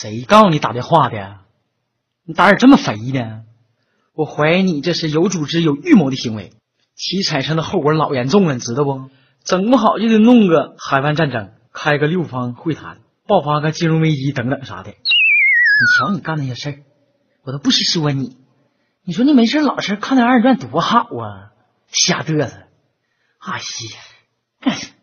谁告诉你打电话的？你胆儿这么肥呢？我怀疑你这是有组织、有预谋的行为，其产生的后果老严重了，你知道不？整不好就得弄个海湾战争，开个六方会谈，爆发个金融危机等等啥的。你瞧你干那些事儿，我都不是说你。你说你没事老是看那二人转多好啊，瞎嘚瑟。哎呀，